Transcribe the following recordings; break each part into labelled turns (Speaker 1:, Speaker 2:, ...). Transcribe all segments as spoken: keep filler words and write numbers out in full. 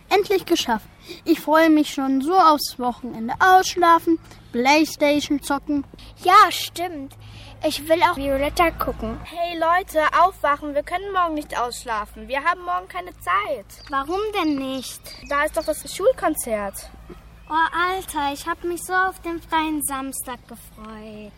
Speaker 1: Endlich geschafft. Ich freue mich schon so aufs Wochenende. Ausschlafen, Playstation zocken.
Speaker 2: Ja, stimmt. Ich will auch Violetta gucken.
Speaker 3: Hey Leute, aufwachen. Wir können morgen nicht ausschlafen. Wir haben morgen keine Zeit.
Speaker 2: Warum denn nicht?
Speaker 3: Da ist doch das Schulkonzert.
Speaker 2: Oh, Alter, ich habe mich so auf den freien Samstag gefreut.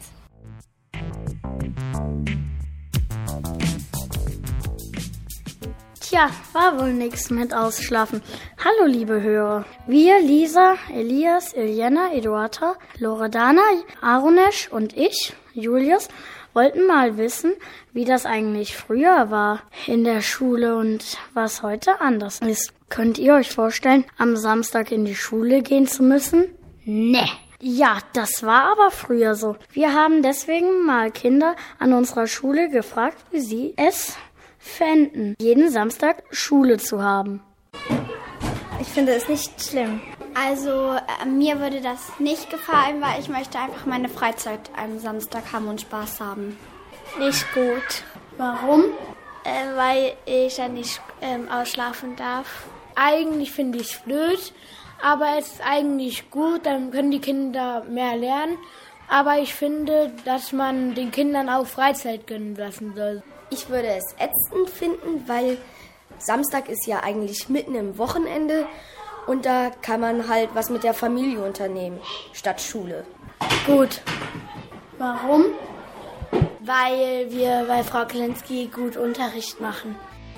Speaker 1: Tja, war wohl nix mit Ausschlafen. Hallo, liebe Hörer. Wir, Lisa, Elias, Iliana, Eduarda, Loredana, Arunesh und ich, Julius, wollten mal wissen, wie das eigentlich früher war in der Schule und was heute anders ist. Könnt ihr euch vorstellen, am Samstag in die Schule gehen zu müssen? Nee. Ja, das war aber früher so. Wir haben deswegen mal Kinder an unserer Schule gefragt, wie sie es fänden, jeden Samstag Schule zu haben.
Speaker 2: Ich finde es nicht schlimm. Also äh, mir würde das nicht gefallen, weil ich möchte einfach meine Freizeit am Samstag haben und Spaß haben.
Speaker 4: Nicht gut.
Speaker 1: Warum?
Speaker 4: Äh, weil ich ja nicht ähm, ausschlafen darf. Eigentlich finde ich es blöd, aber es ist eigentlich gut, dann können die Kinder mehr lernen. Aber ich finde, dass man den Kindern auch Freizeit gönnen lassen soll.
Speaker 5: Ich würde es ätzend finden, weil Samstag ist ja eigentlich mitten im Wochenende und da kann man halt was mit der Familie unternehmen, statt Schule.
Speaker 1: Gut. Warum?
Speaker 4: Weil wir bei Frau Klelinski gut Unterricht machen.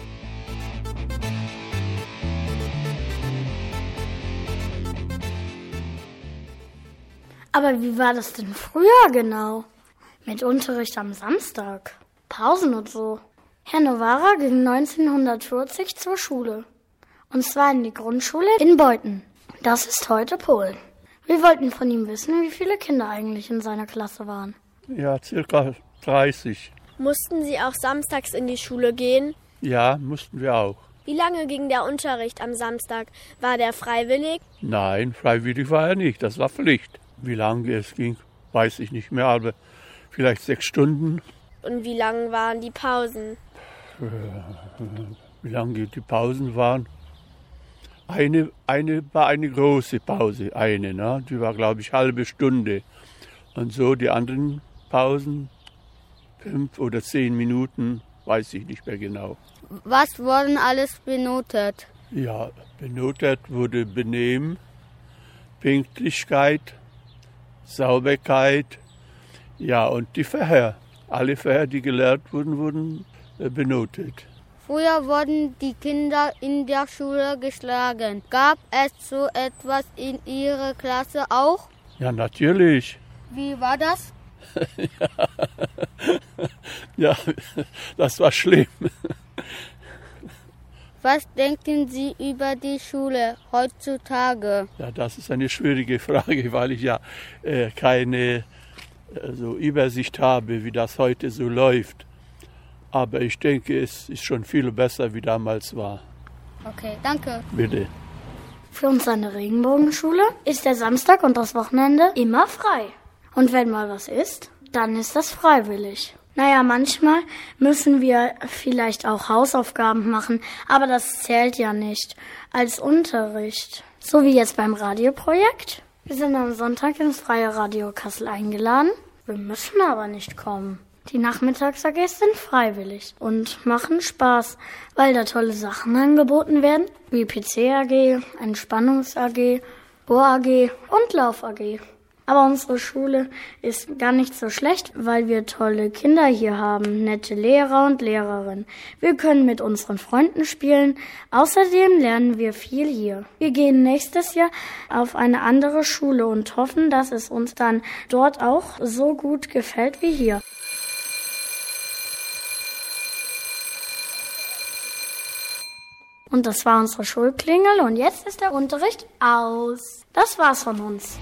Speaker 1: Aber wie war das denn früher genau? Mit Unterricht am Samstag? Pausen und so. Herr Novara ging neunzehnhundertvierzig zur Schule. Und zwar in die Grundschule in Beuthen. Das ist heute Polen. Wir wollten von ihm wissen, wie viele Kinder eigentlich in seiner Klasse waren.
Speaker 6: Ja, circa dreißig.
Speaker 7: Mussten Sie auch samstags in die Schule gehen?
Speaker 6: Ja, mussten wir auch.
Speaker 7: Wie lange ging der Unterricht am Samstag? War der freiwillig?
Speaker 6: Nein, freiwillig war er nicht. Das war Pflicht. Wie lange es ging, weiß ich nicht mehr, aber vielleicht sechs Stunden.
Speaker 7: Und wie lang waren die Pausen?
Speaker 6: Wie lange die Pausen waren? Eine, eine war eine große Pause, eine, ne? Die war, glaube ich, halbe Stunde. Und so die anderen Pausen, fünf oder zehn Minuten, weiß ich nicht mehr genau.
Speaker 1: Was wurden alles benotet?
Speaker 6: Ja, benotet wurde Benehmen, Pünktlichkeit, Sauberkeit, ja, und die Fächer. Alle Fächer, die gelehrt wurden, wurden benotet.
Speaker 1: Früher wurden die Kinder in der Schule geschlagen. Gab es so etwas in Ihrer Klasse auch?
Speaker 6: Ja, natürlich.
Speaker 1: Wie war das?
Speaker 6: ja, das war schlimm.
Speaker 1: Was denken Sie über die Schule heutzutage?
Speaker 6: Ja, das ist eine schwierige Frage, weil ich ja äh, keine äh, so Übersicht habe, wie das heute so läuft. Aber ich denke, es ist schon viel besser, wie damals war.
Speaker 1: Okay, danke.
Speaker 6: Bitte.
Speaker 1: Für uns an der Regenbogenschule ist der Samstag und das Wochenende immer frei. Und wenn mal was ist, dann ist das freiwillig. Naja, manchmal müssen wir vielleicht auch Hausaufgaben machen, aber das zählt ja nicht als Unterricht. So wie jetzt beim Radioprojekt. Wir sind am Sonntag ins Freie Radio Kassel eingeladen. Wir müssen aber nicht kommen. Die Nachmittags-A Gs sind freiwillig und machen Spaß, weil da tolle Sachen angeboten werden, wie P C-A G, Entspannungs-A G, Ohr-A G und Lauf-A G. Aber unsere Schule ist gar nicht so schlecht, weil wir tolle Kinder hier haben, nette Lehrer und Lehrerinnen. Wir können mit unseren Freunden spielen. Außerdem lernen wir viel hier. Wir gehen nächstes Jahr auf eine andere Schule und hoffen, dass es uns dann dort auch so gut gefällt wie hier. Und das war unsere Schulklingel und jetzt ist der Unterricht aus. Das war's von uns.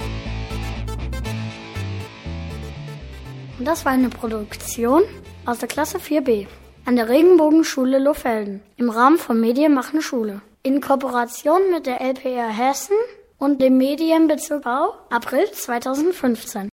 Speaker 1: Und das war eine Produktion aus der Klasse vier b an der Regenbogenschule Lohfelden im Rahmen von Medien machen Schule. In Kooperation mit der L P R Hessen und dem Medienbezirk Bau, April zweitausendfünfzehn.